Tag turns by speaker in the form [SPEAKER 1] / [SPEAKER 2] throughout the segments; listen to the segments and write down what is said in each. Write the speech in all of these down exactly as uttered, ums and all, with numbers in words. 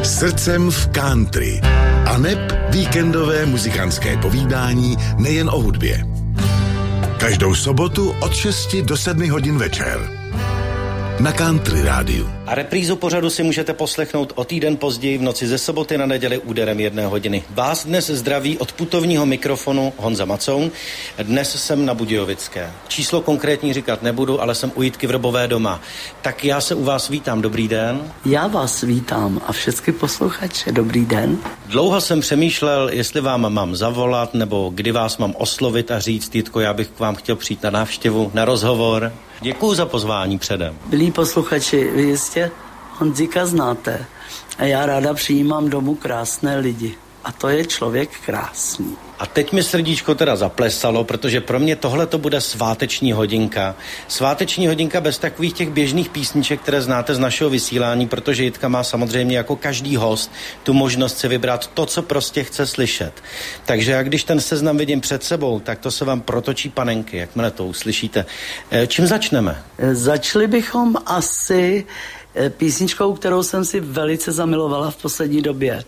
[SPEAKER 1] Srdcem v country. Aneb víkendové muzikantské povídání nejen o hudbě. Každou sobotu od šesti do sedmi hodin večer. Na Country rádiu.
[SPEAKER 2] A reprízu pořadu si můžete poslechnout o týden později v noci ze soboty na neděli úderem jedné hodiny. Vás dnes zdraví od putovního mikrofonu Honza Macoun. Dnes jsem na Budějovické. Číslo konkrétní říkat nebudu, ale jsem u Jitky Vrbové doma. Tak já se u vás vítám. Dobrý den.
[SPEAKER 3] Já vás vítám a všechny posluchače. Dobrý den.
[SPEAKER 2] Dlouho jsem přemýšlel, jestli vám mám zavolat, nebo kdy vás mám oslovit a říct, Jitko, já bych k vám chtěl přijít na návštěvu, na rozhovor. Děkuju za pozvání předem.
[SPEAKER 3] Milí posluchači, vy jistě Honzíka znáte a já ráda přijímám domů krásné lidi. A to je člověk krásný.
[SPEAKER 2] A teď mi srdíčko teda zaplesalo, protože pro mě tohle to bude sváteční hodinka. Sváteční hodinka bez takových těch běžných písniček, které znáte z našeho vysílání, protože Jitka má samozřejmě jako každý host tu možnost si vybrat to, co prostě chce slyšet. Takže jak když ten seznam vidím před sebou, tak to se vám protočí panenky, jakmile to uslyšíte. Čím začneme?
[SPEAKER 3] Začali bychom asi písničkou, kterou jsem si velice zamilovala v poslední době.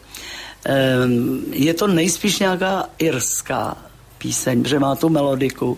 [SPEAKER 3] Je to nejspíš nějaká irská píseň, protože má tu melodiku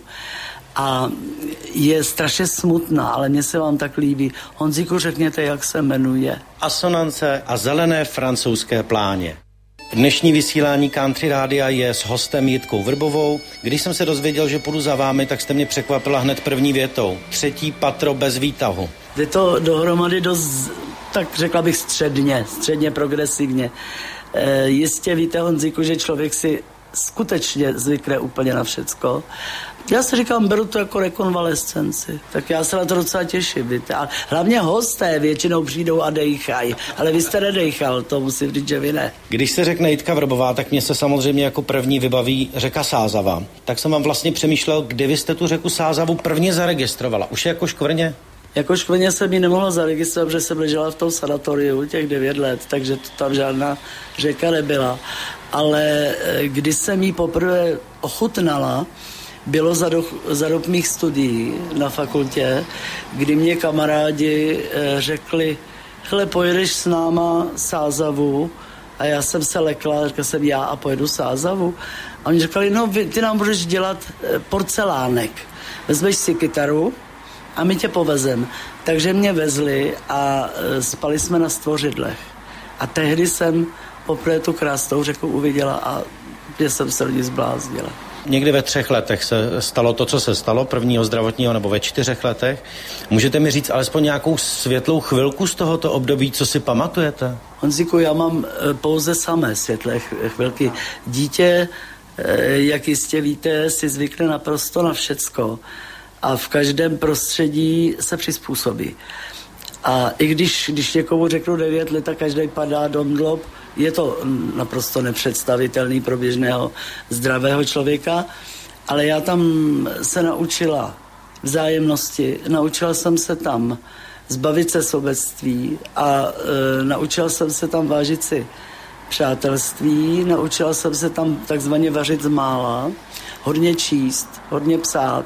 [SPEAKER 3] a je strašně smutná, ale mně se vám tak líbí. Honzíku, řekněte, jak se jmenuje.
[SPEAKER 2] Asonance a zelené francouzské pláně. Dnešní vysílání Country Rádia je s hostem Jitkou Vrbovou. Když jsem se dozvěděl, že půjdu za vámi, tak jste mě překvapila hned první větou. Třetí patro bez výtahu.
[SPEAKER 3] Je to dohromady dost, tak řekla bych středně, středně progresivně. E, jistě víte, Honzíku, že člověk si skutečně zvykne úplně na všecko. Já si říkám, beru to jako rekonvalescenci, tak já se na to docela těším, víte. A hlavně hosté většinou přijdou a dejchají, ale vy jste nedejchal, to musím říct, že vy ne.
[SPEAKER 2] Když se řekne Jitka Vrbová, tak mě se samozřejmě jako první vybaví řeka Sázava. Tak jsem vám vlastně přemýšlel, kdy vy jste tu řeku Sázavu prvně zaregistrovala. Už je jako škvrně?
[SPEAKER 3] Jako škvrně jsem ji nemohla zaregistrovat, protože jsem ležela v tom sanatoriu těch devět let, takže to tam žádná řeka nebyla. Ale když jsem ji poprvé ochutnala, bylo za, do, za dob mých studií na fakultě, kdy mě kamarádi řekli, hele, pojedeš s náma Sázavu, a já jsem se lekla, řekla jsem já a pojedu Sázavu. A oni řekli, no ty nám budeš dělat porcelánek, vezmeš si kytaru a my tě povezem. Takže mě vezli a spali jsme na Stvořidlech. A tehdy jsem poprvé tu krásnou řeku uviděla a mě jsem se lidi zbláznila.
[SPEAKER 2] Někdy ve třech letech se stalo to, co se stalo, prvního zdravotního, nebo ve čtyřech letech. Můžete mi říct alespoň nějakou světlou chvilku z tohoto období, co si pamatujete?
[SPEAKER 3] Honzíku, já mám pouze samé světlé chvilky. Dítě, jak jistě víte, si zvykne naprosto na všecko a v každém prostředí se přizpůsobí. A i když, když někomu řeknu devět let a každý padá do mdlob, je to naprosto nepředstavitelný pro běžného zdravého člověka, ale já tam se naučila vzájemnosti, naučila jsem se tam zbavit se sobectví a e, naučila jsem se tam vážit si přátelství, naučila jsem se tam takzvaně vařit z mála, hodně číst, hodně psát,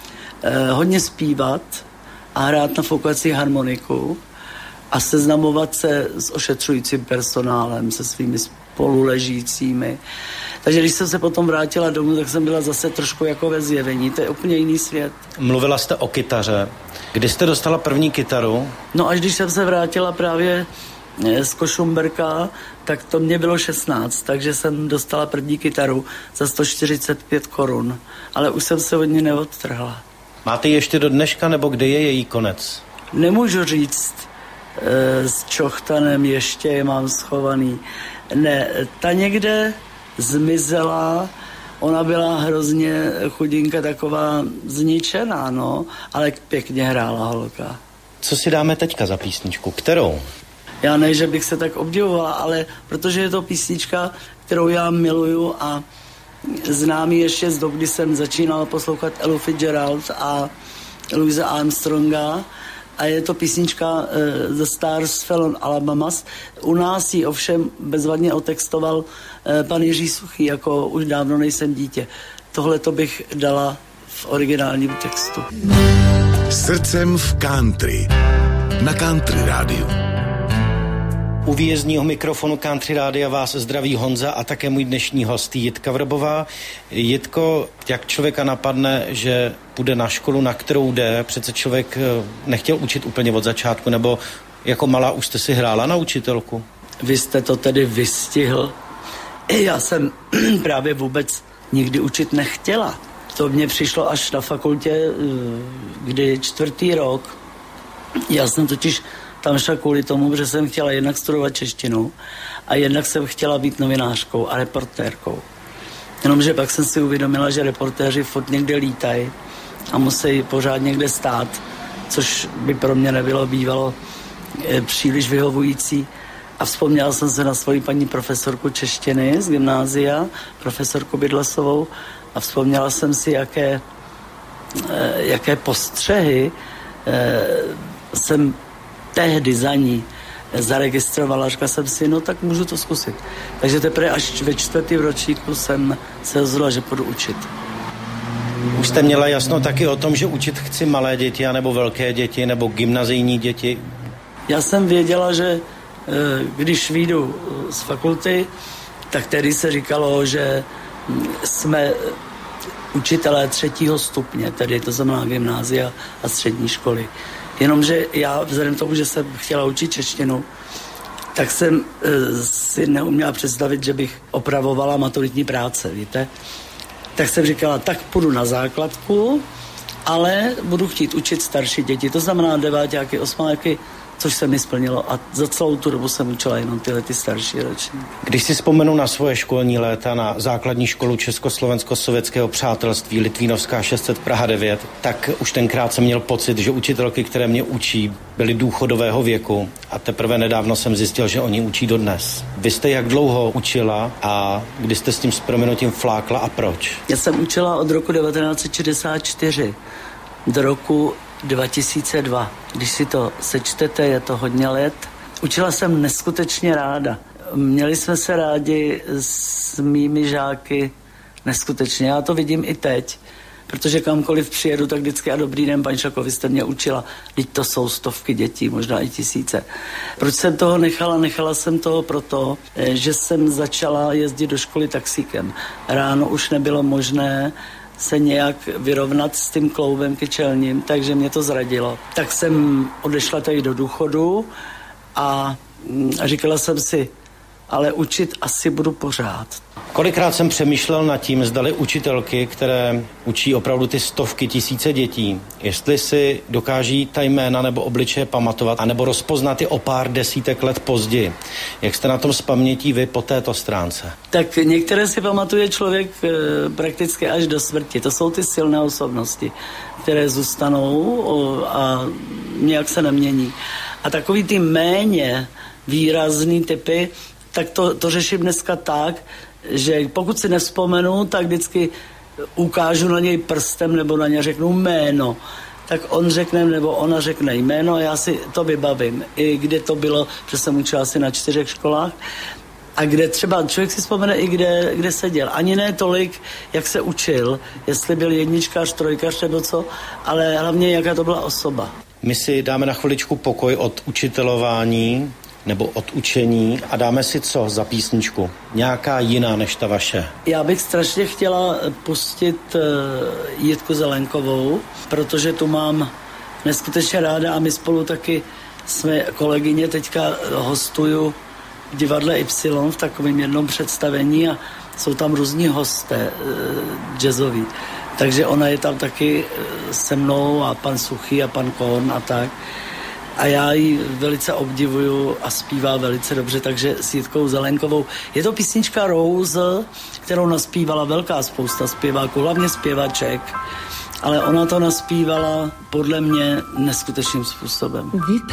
[SPEAKER 3] e, hodně zpívat a hrát na foukací harmoniku a seznamovat se s ošetřujícím personálem, se svými spoluležícími. Takže když jsem se potom vrátila domů, tak jsem byla zase trošku jako ve zjevení. To je úplně jiný svět.
[SPEAKER 2] Mluvila jste o kytaře. Kdy jste dostala první kytaru?
[SPEAKER 3] No až když jsem se vrátila právě z Košumberka, tak to mě bylo šestnáct, takže jsem dostala první kytaru za sto čtyřicet pět korun. Ale už jsem se od ní neodtrhla. Máte ji ještě do dneška, nebo kde je její konec? Nemůžu říct. S čochtanem ještě je mám schovaný. Ne, ta někde zmizela, ona byla hrozně chudinka taková zničená, no, ale pěkně hrála holka. Co si dáme teďka za písničku? Kterou? Já ne, že bych se tak obdivovala, ale protože je to písnička, kterou já miluju a znám ji ještě z dob, kdy jsem začínala poslouchat Elu Fitzgerald a Louisa Armstronga, a je to písnička uh, The Stars Fell on Alabama. U nás ji ovšem bezvadně otextoval uh, pan Jiří Suchý, jako Už dávno nejsem dítě. Tohle to bych dala v originálním textu.
[SPEAKER 1] Srdcem v country. Na Country rádiu.
[SPEAKER 2] U výjezdního mikrofonu Country Rádia vás zdraví Honza a také můj dnešní host Jitka Vrbová. Jitko, jak člověka napadne, že půjde na školu, na kterou jde? Přece člověk nechtěl učit úplně od začátku, nebo jako malá už jste si hrála na učitelku?
[SPEAKER 3] Vy jste to tedy vystihl. Já jsem právě vůbec nikdy učit nechtěla. To mně přišlo až na fakultě, kdy čtvrtý rok. Já jsem totiž tam šla kvůli tomu, že jsem chtěla jednak studovat češtinu a jednak jsem chtěla být novinářkou a reportérkou. Jenomže pak jsem si uvědomila, že reportéři furt někde lítají a musí pořád někde stát, což by pro mě nebylo bývalo e, příliš vyhovující. A vzpomněla jsem se na svoji paní profesorku češtiny z gymnázia, profesorku Bydlasovou, a vzpomněla jsem si, jaké, e, jaké postřehy e, jsem tehdy za ní zaregistrovala. Říkala jsem si, no tak můžu to zkusit. Takže teprve až ve čtvrtém ročníku jsem se rozhodla, že půjdu učit.
[SPEAKER 2] Už jste měla jasno taky o tom, že učit chci malé děti, anebo velké děti, nebo gymnazijní děti?
[SPEAKER 3] Já jsem věděla, že když vyjdu z fakulty, tak tedy se říkalo, že jsme učitelé třetího stupně, tedy to znamená gymnázia a střední školy. Jenomže já, vzhledem tomu, že jsem chtěla učit češtinu, tak jsem e, si neuměla představit, že bych opravovala maturitní práce, víte? Tak jsem říkala, tak půjdu na základku, ale budu chtít učit starší děti, to znamená deváťáky, osmáky, což se mi splnilo a za celou tu dobu jsem učila jenom tyhle ty starší ročníky.
[SPEAKER 2] Když si vzpomenu na svoje školní léta na základní školu Československo-sovětského přátelství Litvínovská šest set Praha devět, tak už tenkrát jsem měl pocit, že učitelky, které mě učí, byly důchodového věku a teprve nedávno jsem zjistil, že oni učí dodnes. Vy jste jak dlouho učila a kdy jste s tím s prominutím flákla a proč?
[SPEAKER 3] Já jsem učila od roku devatenáct set šedesát čtyři do roku dva tisíce dva. Když si to sečtete, je to hodně let. Učila jsem neskutečně ráda. Měli jsme se rádi s mými žáky neskutečně. Já to vidím i teď, protože kamkoliv přijedu, tak vždycky a dobrý den, paní Šako, vy jste mě učila. Vždyť to jsou stovky dětí, možná i tisíce. Proč jsem toho nechala? Nechala jsem toho proto, že jsem začala jezdit do školy taxíkem. Ráno už nebylo možné se nějak vyrovnat s tím kloubem kyčelním, takže mě to zradilo. Tak jsem odešla tady do důchodu a, a říkala jsem si, ale učit asi budu pořád.
[SPEAKER 2] Kolikrát jsem přemýšlel nad tím, zdali učitelky, které učí opravdu ty stovky tisíce dětí, jestli si dokáží ta jména nebo obličeje pamatovat, anebo rozpoznat je o pár desítek let později. Jak jste na tom z pamětí vy po této stránce?
[SPEAKER 3] Tak některé si pamatuje člověk e, prakticky až do smrti. To jsou ty silné osobnosti, které zůstanou o, a nějak se nemění. A takový ty méně výrazný typy, tak to, to řeším dneska tak, že pokud si nevzpomenu, tak vždycky ukážu na něj prstem nebo na ně řeknu jméno. Tak on řekne, nebo ona řekne jméno a já si to vybavím. I kde to bylo, že jsem učila asi na čtyřech školách. A kde třeba člověk si vzpomene i kde, kde seděl. Ani ne tolik, jak se učil, jestli byl jedničkář, trojkař nebo co, ale hlavně jaká to byla osoba.
[SPEAKER 2] My si dáme na chviličku pokoj od učitelování nebo od učení a dáme si co za písničku? Nějaká jiná než ta vaše?
[SPEAKER 3] Já bych strašně chtěla pustit uh, Jitku Zelenkovou, protože tu mám neskutečně ráda a my spolu taky jsme kolegyně, teďka hostuju v divadle Y v takovém jednom představení a jsou tam různí hosté uh, jazzoví. Takže ona je tam taky se mnou a pan Suchý a pan Kohn a tak. A já ji velice obdivuju a zpívá velice dobře, takže s Jitkou Zelenkovou. Je to písnička Rose, kterou naspívala velká spousta zpěváků, hlavně zpěvaček, ale ona to naspívala podle mě neskutečným způsobem.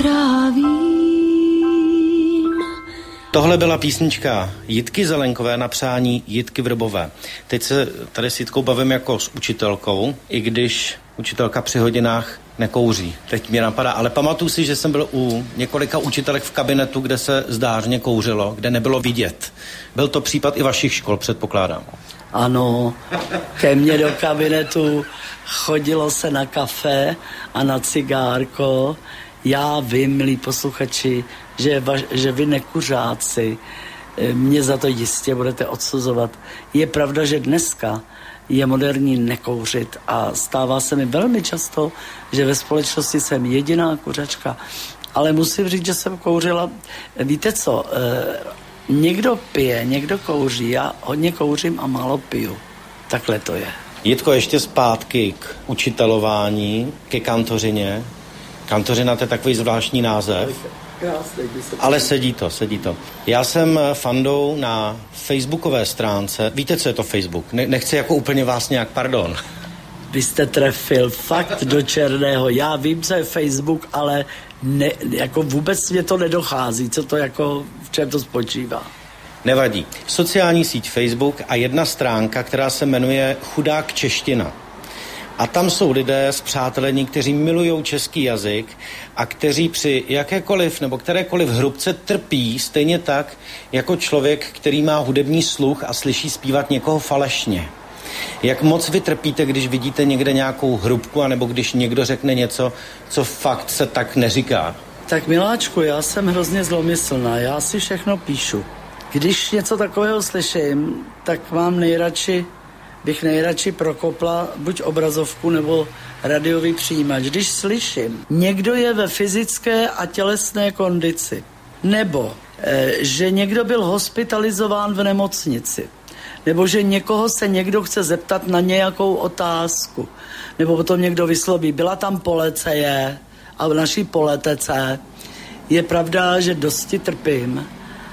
[SPEAKER 4] Vyprávím.
[SPEAKER 2] Tohle byla písnička Jitky Zelenkové na přání Jitky Vrbové. Teď se tady s Jitkou bavím jako s učitelkou, i když učitelka při hodinách nekouří. Teď mě napadá, ale pamatuju si, že jsem byl u několika učitelek v kabinetu, kde se zdářně kouřilo, kde nebylo vidět. Byl to případ i vašich škol, předpokládám.
[SPEAKER 3] Ano, ke mně do kabinetu chodilo se na kafe a na cigárko. Já vím, milí posluchači, že, va, že vy nekuřáci mě za to jistě budete odsuzovat. Je pravda, že dneska je moderní nekouřit a stává se mi velmi často, že ve společnosti jsem jediná kuřačka. Ale musím říct, že jsem kouřila. Víte co, někdo pije, někdo kouří, já hodně kouřím a málo piju. Takhle to je.
[SPEAKER 2] Jitko, ještě zpátky k učitelování, ke kantořině. Kantořina, to je takový zvláštní název. Ale sedí to, sedí to. Já jsem fandou na facebookové stránce. Víte, co je to Facebook? Ne, nechci jako úplně vás nějak, pardon.
[SPEAKER 3] Vy jste trefil fakt do černého. Já vím, co je Facebook, ale ne, jako vůbec mě to nedochází, co to jako, v čem to spočívá.
[SPEAKER 2] Nevadí. Sociální síť Facebook a jedna stránka, která se jmenuje Chudák čeština. A tam jsou lidé spřátelení, kteří milují český jazyk a kteří při jakékoliv nebo kterékoliv hrubce trpí stejně tak, jako člověk, který má hudební sluch a slyší zpívat někoho falešně. Jak moc vy trpíte, když vidíte někde nějakou hrubku, anebo když někdo řekne něco, co fakt se tak neříká?
[SPEAKER 3] Tak miláčku, já jsem hrozně zlomyslná, já si všechno píšu. Když něco takového slyším, tak mám nejradši, bych nejradši prokopla buď obrazovku nebo radiový přijímač. Když slyším, někdo je ve fyzické a tělesné kondici, nebo e, že někdo byl hospitalizován v nemocnici, nebo že někoho se někdo chce zeptat na nějakou otázku, nebo potom někdo vysloví, byla tam policie a v naší politice. Je pravda, že dosti trpím,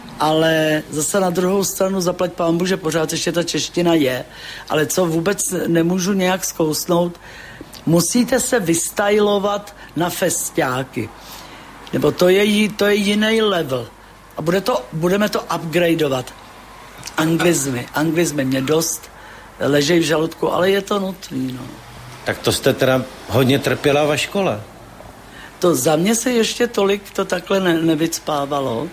[SPEAKER 3] ale zase na druhou stranu zaplať pánbu, že pořád ještě ta čeština je, ale co vůbec nemůžu nějak zkousnout, musíte se vystajlovat na festiáky. Nebo to je, to je jiný level. A bude to, budeme to upgradeovat. Anglizmy. Anglizmy mě dost ležejí v žaludku, ale je to nutný. No.
[SPEAKER 2] Tak to jste teda hodně trpěla ve škole.
[SPEAKER 3] To za mě se ještě tolik to takhle ne, nevycpávalo.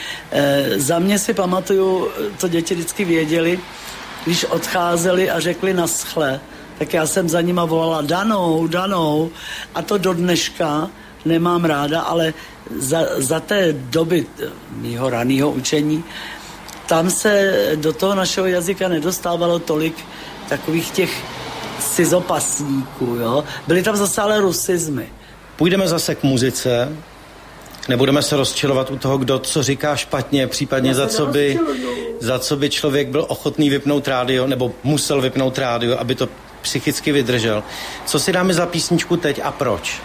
[SPEAKER 3] E, za mě si pamatuju, to děti vždycky věděli, když odcházeli a řekli naschle, tak já jsem za nima volala Danou, Danou a to do dneška nemám ráda, ale za, za té doby mýho raného učení tam se do toho našeho jazyka nedostávalo tolik takových těch cizopasníků, jo. Byly tam zase ale rusizmy.
[SPEAKER 2] Půjdeme zase k muzice. Nebudeme se rozčilovat u toho, kdo co říká špatně, případně za co, by, za co by člověk byl ochotný vypnout rádio, nebo musel vypnout rádio, aby to psychicky vydržel. Co si dáme za písničku teď a proč?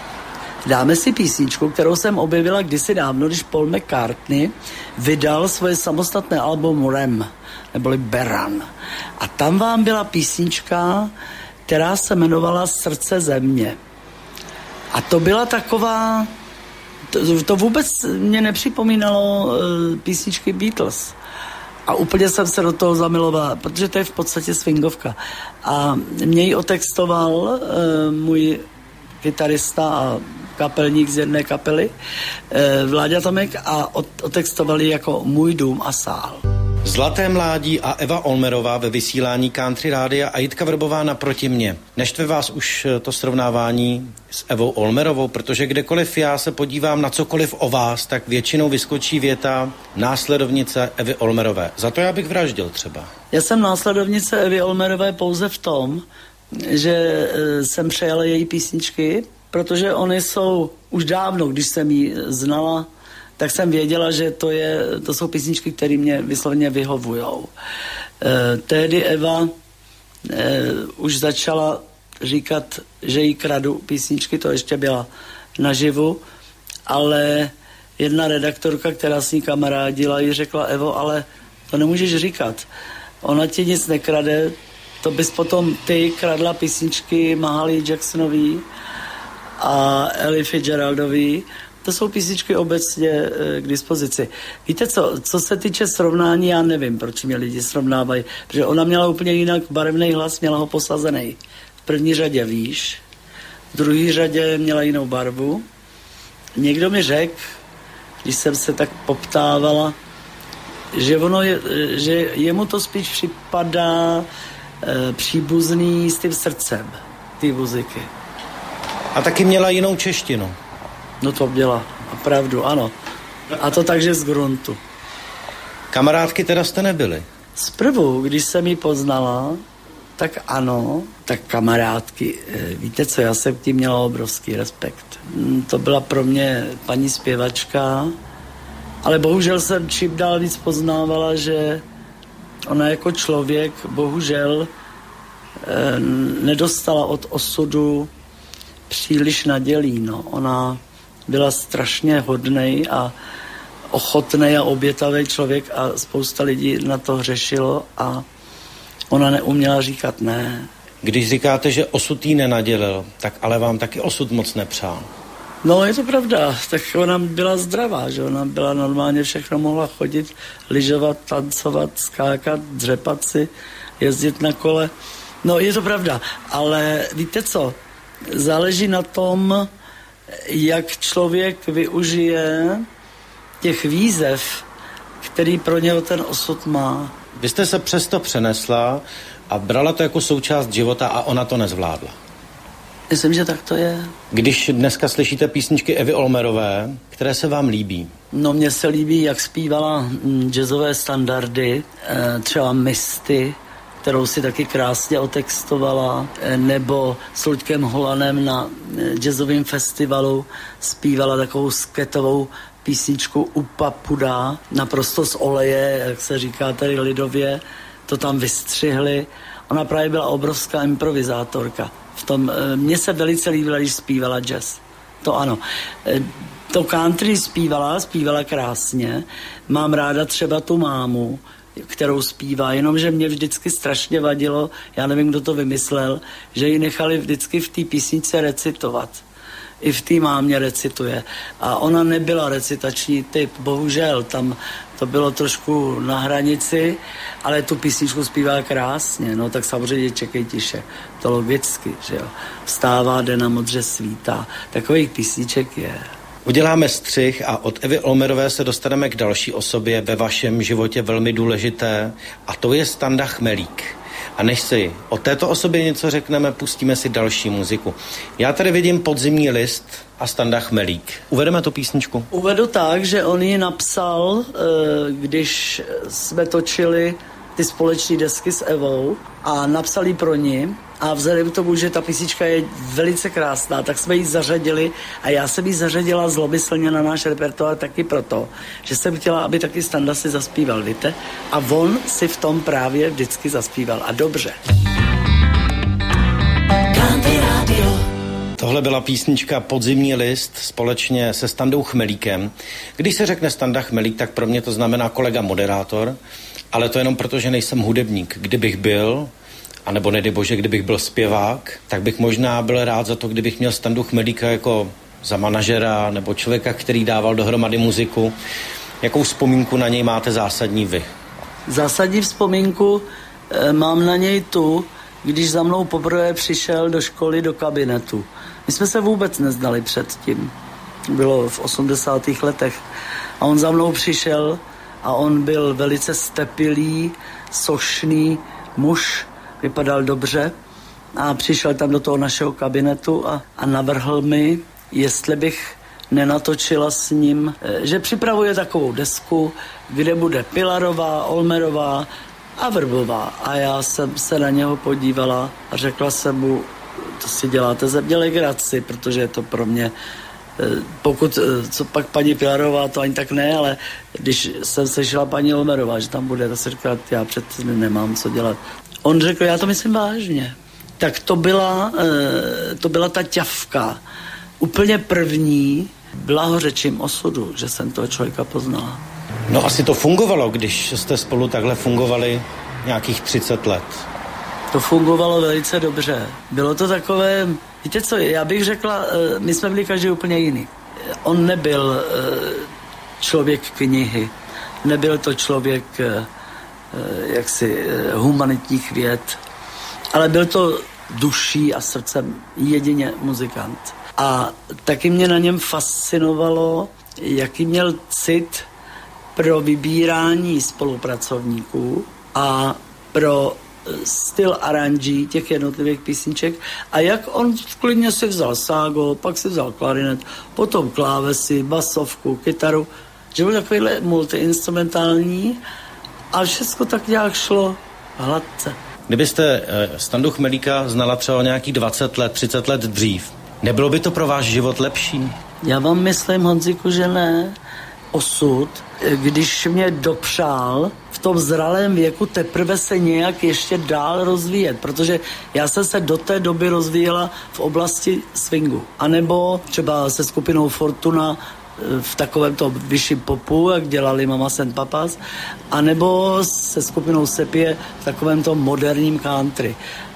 [SPEAKER 3] Dáme si písničku, kterou jsem objevila kdysi dávno, když Paul McCartney vydal svoje samostatné album Ram, neboli Beran. A tam vám byla písnička, která se jmenovala Srdce země. A to byla taková... To, to vůbec mě nepřipomínalo uh, písničky Beatles. A úplně jsem se do toho zamilovala, protože to je v podstatě swingovka. A mě ji otextoval uh, můj kytarista a kapelník z jedné kapely, uh, Vláďa Tomek, a otextovali jako Můj dům a sál.
[SPEAKER 2] Zlaté mládí a Eva Olmerová ve vysílání Country Rádia a Jitka Vrbová naproti mě. Neštve vás už to srovnávání s Evou Olmerovou, protože kdekoliv já se podívám na cokoliv o vás, tak většinou vyskočí věta následovnice Evy Olmerové. Za to já bych vraždil třeba.
[SPEAKER 3] Já jsem následovnice Evy Olmerové pouze v tom, že jsem přejala její písničky, protože oni jsou už dávno, když jsem ji znala, tak jsem věděla, že to, je, to jsou písničky, které mě vysloveně vyhovujou. E, tehdy Eva e, už začala říkat, že jí kradu písničky, to ještě byla naživu, ale jedna redaktorka, která s ní kamarádila, jí řekla, Evo, ale to nemůžeš říkat. Ona ti nic nekrade, to bys potom ty kradla písničky Mahalie Jacksonový a Ellie Fitzgeraldový. To jsou písničky obecně e, k dispozici. Víte co, co se týče srovnání, já nevím, proč mě lidi srovnávají, protože ona měla úplně jinak barevný hlas, měla ho posazený. V první řadě výš, v druhé řadě měla jinou barvu. Někdo mi řekl, když jsem se tak poptávala, že, ono je, že jemu to spíš připadá e, příbuzný s tím srdcem, ty muziky.
[SPEAKER 2] A taky měla jinou češtinu.
[SPEAKER 3] No to měla, opravdu, ano. A to takže z gruntu.
[SPEAKER 2] Kamarádky teda jste nebyli?
[SPEAKER 3] Zprvu, když jsem ji poznala, tak ano, tak kamarádky, víte co, já jsem k tím měla obrovský respekt. To byla pro mě paní zpěvačka, ale bohužel jsem čím dál víc poznávala, že ona jako člověk bohužel nedostala od osudu příliš nadělí. No. Ona byla strašně hodnej a ochotnej a obětavý člověk a spousta lidí na to hřešilo a ona neuměla říkat ne.
[SPEAKER 2] Když říkáte, že osud jí nenadělil, tak ale vám taky osud moc nepřál.
[SPEAKER 3] No, je to pravda. Tak ona byla zdravá, že ona byla normálně všechno, mohla chodit, lyžovat, tancovat, skákat, dřepat si, jezdit na kole. No, je to pravda, ale víte co? Záleží na tom, jak člověk využije těch výzev, který pro něho ten osud má.
[SPEAKER 2] Vy jste se přesto přenesla a brala to jako součást života a ona to nezvládla.
[SPEAKER 3] Myslím, že tak to je.
[SPEAKER 2] Když dneska slyšíte písničky Evy Olmerové, které se vám líbí?
[SPEAKER 3] No, mně se líbí, jak zpívala jazzové standardy, třeba Misty, kterou si taky krásně otextovala, nebo s Luďkem Holanem na jazzovém festivalu zpívala takovou sketovou písničku Upa Pudá, naprosto z oleje, jak se říká tady lidově, to tam vystřihli. Ona právě byla obrovská improvizátorka. V tom, mně se velice líbila, když zpívala jazz. To ano. To country zpívala, zpívala krásně. Mám ráda třeba tu mámu, kterou zpívá, jenomže mě vždycky strašně vadilo, já nevím, kdo to vymyslel, že ji nechali vždycky v té písničce recitovat. I v té mámě recituje. A ona nebyla recitační typ, bohužel, tam to bylo trošku na hranici, ale tu písničku zpívá krásně, no tak samozřejmě čekej tiše, to logicky, že jo. Vstává, jde na modře svítá, takových písniček je.
[SPEAKER 2] Uděláme střih a od Evy Olmerové se dostaneme k další osobě ve vašem životě velmi důležité a to je Standa Chmelík. A než si o této osobě něco řekneme, pustíme si další muziku. Já tady vidím Podzimní list a Standa Chmelík. Uvedeme tu písničku?
[SPEAKER 3] Uvedu tak, že on ji napsal, když jsme točili ty společné desky s Evou a napsal ji pro ní. A vzhledem k tomu, že ta písnička je velice krásná, tak jsme ji zařadili a já jsem ji zařadila zlomyslně na náš repertoár taky proto, že jsem chtěla, aby taky Standa si zaspíval, víte? A on si v tom právě vždycky zaspíval a dobře.
[SPEAKER 2] Tohle byla písnička Podzimní list společně se Standou Chmelíkem. Když se řekne Standa Chmelík, tak pro mě to znamená kolega moderátor, ale to jenom proto, že nejsem hudebník. Kdybych byl, a nebo nedej bože, kdybych byl zpěvák, tak bych možná byl rád za to, kdybych měl Standu Chmelíka jako za manažera nebo člověka, který dával dohromady muziku. Jakou vzpomínku na něj máte zásadní vy?
[SPEAKER 3] Zásadní vzpomínku e, mám na něj tu, když za mnou poprvé přišel do školy, do kabinetu. My jsme se vůbec neznali předtím. Bylo v osmdesátých letech. A on za mnou přišel a on byl velice stepilý, sošný muž, vypadal dobře a přišel tam do toho našeho kabinetu a, a navrhl mi, jestli bych nenatočila s ním, že připravuje takovou desku, kde bude Pilarová, Olmerová a Vrbová. A já jsem se na něho podívala a řekla jsem mu, to si děláte ze mě legraci, protože je to pro mě, pokud, co pak paní Pilarová, to ani tak ne, ale když jsem slyšela paní Olmerová, že tam bude, to si říkala, já před nemám co dělat. On řekl, já to myslím vážně. Tak to byla, to byla ta ťavka. Úplně první blahořečím osudu, že jsem toho člověka poznala.
[SPEAKER 2] No asi to fungovalo, když jste spolu takhle fungovali nějakých třicet let.
[SPEAKER 3] To fungovalo velice dobře. Bylo to takové, víte co, já bych řekla, my jsme byli každý úplně jiný. On nebyl člověk knihy, nebyl to člověk jaksi humanitních věd, ale byl to duší a srdcem jedině muzikant. A taky mě na něm fascinovalo, jaký měl cit pro vybírání spolupracovníků a pro styl aranží těch jednotlivých písniček a jak on klidně si vzal ságo, pak si vzal klarinet, potom klávesy, basovku, kytaru že byl takovýhle multiinstrumentální a všechno tak nějak šlo hladce.
[SPEAKER 2] Kdybyste Standu Chmelíka znala třeba nějakých dvacet let, třicet let dřív, nebylo by to pro váš život lepší?
[SPEAKER 3] Já vám myslím, Honziku, že ne. Osud, když mě dopřál v tom zralém věku teprve se nějak ještě dál rozvíjet, protože já jsem se do té doby rozvíjela v oblasti swingu. A nebo třeba se skupinou Fortuna v takovém to vyšším popu, jak dělali Mama and Papas, anebo se skupinou Sepie v takovém tom moderním country.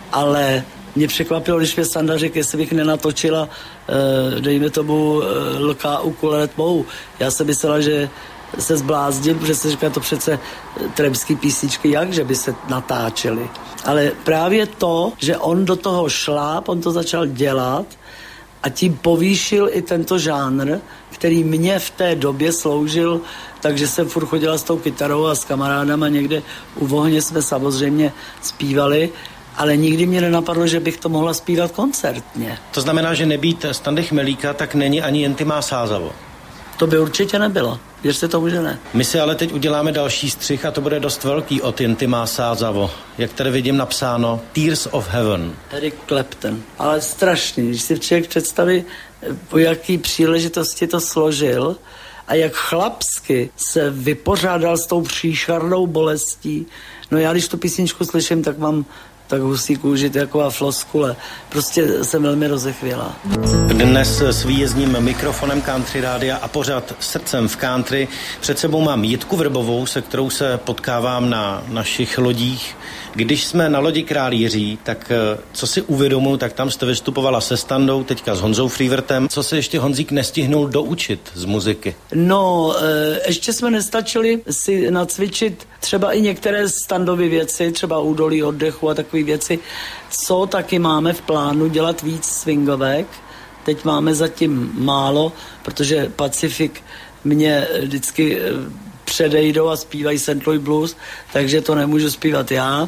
[SPEAKER 3] Ale mě překvapilo, když mě Standa řekl, jestli bych nenatočila, dejme tomu, lká ukulelet mou. Já jsem myslela, že se zblázdil, protože se říká to přece trebský písničky, jak, že by se natáčely. Ale právě to, že on do toho šláp, on to začal dělat a tím povýšil i tento žánr, který mě v té době sloužil, takže jsem furt chodila s tou kytarou a s kamarádama někde u vohně jsme samozřejmě zpívali, ale nikdy mě nenapadlo, že bych to mohla zpívat koncertně.
[SPEAKER 2] To znamená, že nebýt Standy Chmelíka, tak není ani Jen ty má Sázavo.
[SPEAKER 3] To by určitě nebylo. Věřte tomu, že ne.
[SPEAKER 2] My si ale teď uděláme další střih a to bude dost velký od Jen ty má Sázavo. Jak tady vidím napsáno Tears of Heaven.
[SPEAKER 3] Eric Clapton. Ale strašný, když si člověk představí, po jaký příležitosti to složil a jak chlapsky se vypořádal s tou příšernou bolestí. No já, když tu písničku slyším, tak mám tak husí kůži, taková floskule. Prostě jsem velmi rozechvělá.
[SPEAKER 2] Dnes s výjezdním mikrofonem Country Rádia a pořád srdcem v country před sebou mám Jitku Vrbovou, se kterou se potkávám na našich lodích. Když jsme na lodi Král Jiří, tak co si uvědomuji, tak tam jste vystupovala se Standou, teďka s Honzou Frývrtem. Co se ještě Honzík nestihnul doučit z muziky?
[SPEAKER 3] No, ještě jsme nestačili si nacvičit třeba i některé Standovy věci, třeba údolí oddechu a takové věci, co taky máme v plánu dělat víc swingovek. Teď máme zatím málo, protože Pacific mě vždycky předejdou a zpívají Saint Louis Blues, takže to nemůžu zpívat já,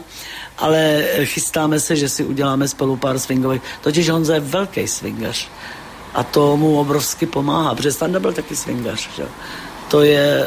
[SPEAKER 3] ale chystáme se, že si uděláme spolu pár swingovek. Totiž Honza je velký swingař a to mu obrovsky pomáhá, protože Standa byl taky swingař, že? To je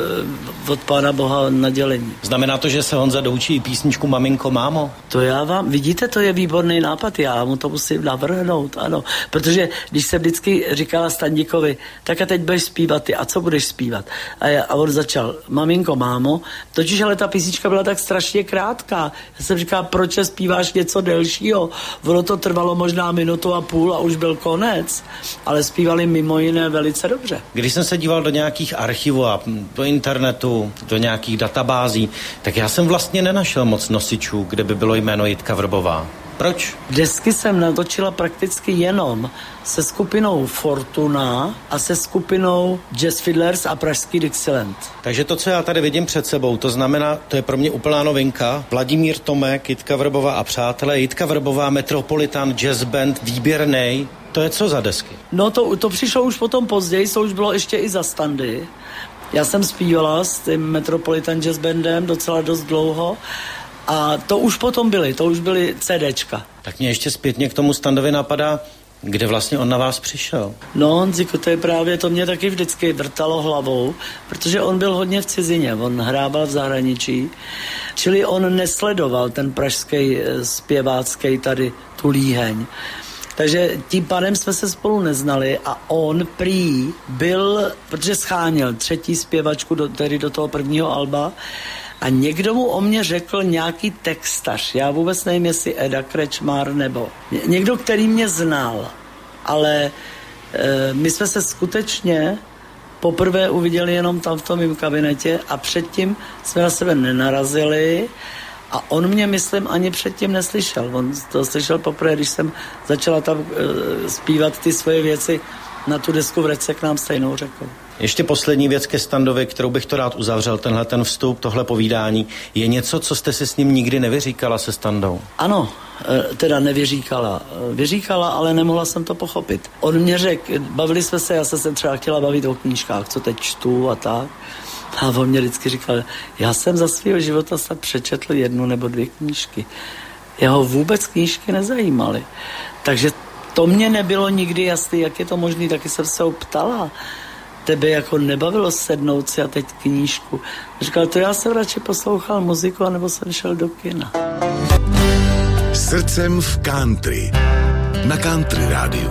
[SPEAKER 3] e, od Pána Boha nadělení.
[SPEAKER 2] Znamená to, že se Honza doučí i písničku Maminko, mámo?
[SPEAKER 3] To já vám, vidíte, to je výborný nápad, já mu to musím navrhnout, ano. Protože když jsem vždycky říkala Standíkovi, tak a teď budeš zpívat ty, a co budeš zpívat? A, já, a on začal, Maminko, mámo, totiž ale ta písnička byla tak strašně krátká. Já jsem říkala, proč zpíváš něco delšího? Ono to trvalo možná minutu a půl a už byl konec, ale zpívali mimo jiné velice dobře.
[SPEAKER 2] Když jsem se díval do nějakých archivu a do internetu, do nějakých databází, tak já jsem vlastně nenašel moc nosičů, kde by bylo jméno Jitka Vrbová. Proč?
[SPEAKER 3] Desky jsem natočila prakticky jenom se skupinou Fortuna a se skupinou Jazz Fiddlers a pražský Dixieland.
[SPEAKER 2] Takže to, co já tady vidím před sebou, to znamená, to je pro mě úplná novinka. Vladimír Tomek, Jitka Vrbová a přátelé, Jitka Vrbová, Metropolitan Jazz Band, výběrnej. To je co za desky?
[SPEAKER 3] No to, to přišlo už potom později, to už bylo ještě i za Standy. Já jsem zpívala s tím Metropolitan Jazz Bandem docela dost dlouho a to už potom byly, to už byly CDčka.
[SPEAKER 2] Tak mě ještě zpětně k tomu Standovi napadá, kde vlastně on na vás přišel?
[SPEAKER 3] No, Honziku, to je právě, to mě taky vždycky vrtalo hlavou, protože on byl hodně v cizině, on hrával v zahraničí, čili on nesledoval ten pražský zpěvácký tady tu líheň. Takže tím pádem jsme se spolu neznali a on prý byl, protože scháněl třetí zpěvačku do, tedy do toho prvního alba a někdo mu o mě řekl nějaký textař. Já vůbec nevím, jestli Eda Krečmár nebo někdo, který mě znal. Ale e, my jsme se skutečně poprvé uviděli jenom tam v tom mým kabinetě a předtím jsme na sebe nenarazili. A on mě, myslím, ani předtím neslyšel. On to slyšel poprvé, když jsem začala tam e, zpívat ty svoje věci na tu desku Vrať se k nám stejnou řekou.
[SPEAKER 2] Ještě poslední věc ke Standovi, kterou bych to rád uzavřel, tenhle ten vstup, tohle povídání. Je něco, co jste si s ním nikdy nevyříkala se Standou?
[SPEAKER 3] Ano, e, teda nevyříkala. Vyříkala, ale nemohla jsem to pochopit. On mě řekl, bavili jsme se, já jsem se třeba chtěla bavit o knížkách, co teď čtu a tak. A on mě vždycky říkal, já jsem za svého života snad přečetl jednu nebo dvě knížky. Jeho vůbec knížky nezajímaly. Takže to mě nebylo nikdy jasný, jak je to možné, taky jsem se ho ptala. tebe jako nebavilo sednout si a teď knížku. Říkal, to já jsem radši poslouchal muziku, anebo jsem šel do kina.
[SPEAKER 1] Srdcem v country. Na Country rádiu.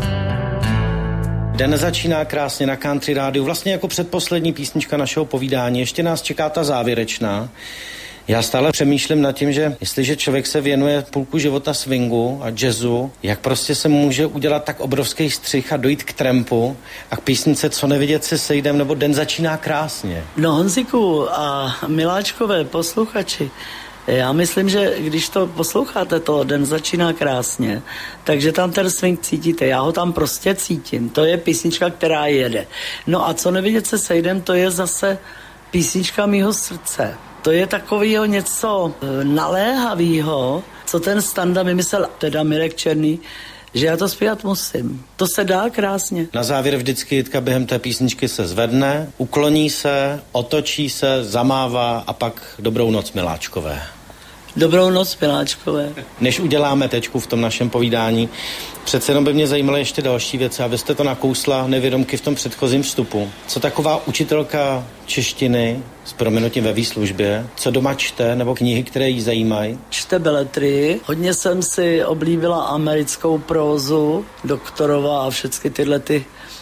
[SPEAKER 2] Den začíná krásně na Country rádiu, vlastně jako předposlední písnička našeho povídání. Ještě nás čeká ta závěrečná. Já stále přemýšlím nad tím, že jestliže člověk se věnuje půlku života swingu a jazzu, jak prostě se může udělat tak obrovský střih a dojít k trampu a k písnice Co nevidět se sejdem, nebo Den začíná krásně.
[SPEAKER 3] No Honziku a miláčkové posluchači, já myslím, že když to posloucháte, to Den začíná krásně, takže tam ten swing cítíte, já ho tam prostě cítím, to je písnička, která jede. No a Co nevidět se sejdem, to je zase písnička mýho srdce. To je takovýho něco naléhavýho, co ten Standa vymyslel, teda Mirek Černý, že já to zpívat musím. To se dá krásně.
[SPEAKER 2] Na závěr vždycky Jitka během té písničky se zvedne, ukloní se, otočí se, zamává a pak dobrou noc, miláčkové.
[SPEAKER 3] Dobrou noc, miláčkové.
[SPEAKER 2] Než uděláme tečku v tom našem povídání, přece jenom by mě zajímaly ještě další věci a vy jste to nakousla nevědomky v tom předchozím vstupu. Co taková učitelka češtiny s prominutím ve výslužbě, co doma čte, nebo knihy, které jí zajímají?
[SPEAKER 3] Čte beletry. Hodně jsem si oblíbila americkou prózu, Doktorova a všechny tyhle ty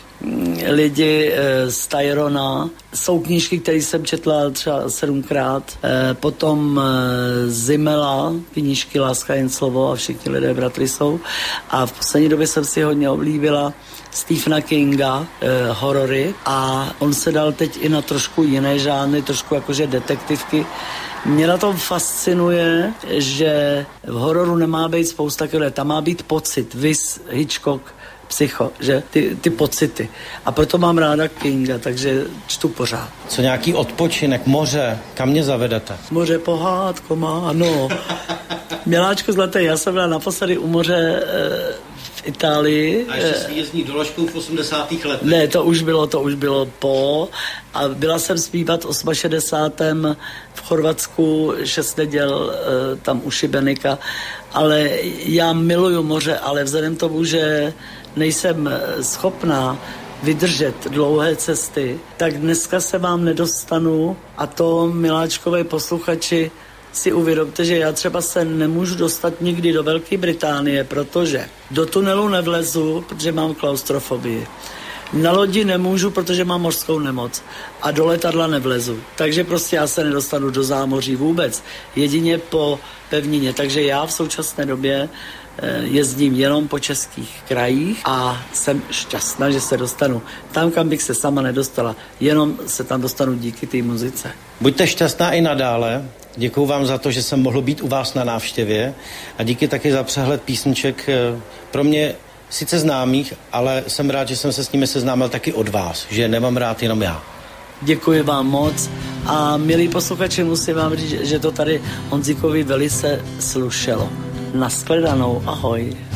[SPEAKER 3] lidi e, z Tyrona. Jsou knížky, které jsem četla třeba sedmkrát. E, potom e, Zimela, knížky Láska jen slovo a všichni lidé bratry jsou. A v poslední době jsem si hodně oblíbila Stephena Kinga, e, horory. A on se dal teď i na trošku jiné žánry, trošku jakože detektivky. Mě na tom fascinuje, že v hororu nemá být spousta kyle, tam má být pocit, vis Hitchcock, Psycho, že ty, ty pocity. A proto mám ráda Kinga, takže čtu pořád.
[SPEAKER 2] Co nějaký odpočinek, moře, kam mě zavedete?
[SPEAKER 3] Moře pohádko má, no. Miláčko zlaté, já jsem byla naposledy u moře e, v Itálii.
[SPEAKER 2] A ještě s výjezdní doložkou v osmdesátých letech.
[SPEAKER 3] Ne, to už bylo, to už bylo po. A byla jsem zpívat osmašedesátém v Chorvatsku, šest neděl e, tam u Šibenika. Ale já miluju moře, ale vzhledem tomu, že nejsem schopná vydržet dlouhé cesty, tak dneska se vám nedostanu a to, miláčkové posluchači, si uvědomte, že já třeba se nemůžu dostat nikdy do Velké Británie, protože do tunelu nevlezu, protože mám klaustrofobii. Na lodi nemůžu, protože mám mořskou nemoc a do letadla nevlezu. Takže prostě já se nedostanu do zámoří vůbec, jedině po pevnině. Takže já v současné době jezdím jenom po českých krajích a jsem šťastná, že se dostanu tam, kam bych se sama nedostala. Jenom se tam dostanu díky té muzice.
[SPEAKER 2] Buďte šťastná i nadále. Děkuju vám za to, že jsem mohl být u vás na návštěvě a díky taky za přehled písniček pro mě sice známých, ale jsem rád, že jsem se s nimi seznámil taky od vás, že nemám rád jenom já.
[SPEAKER 3] Děkuji vám moc a milí posluchači, musím vám říct, že to tady Honzíkovi velice slušelo. Nashledanou, ahoj.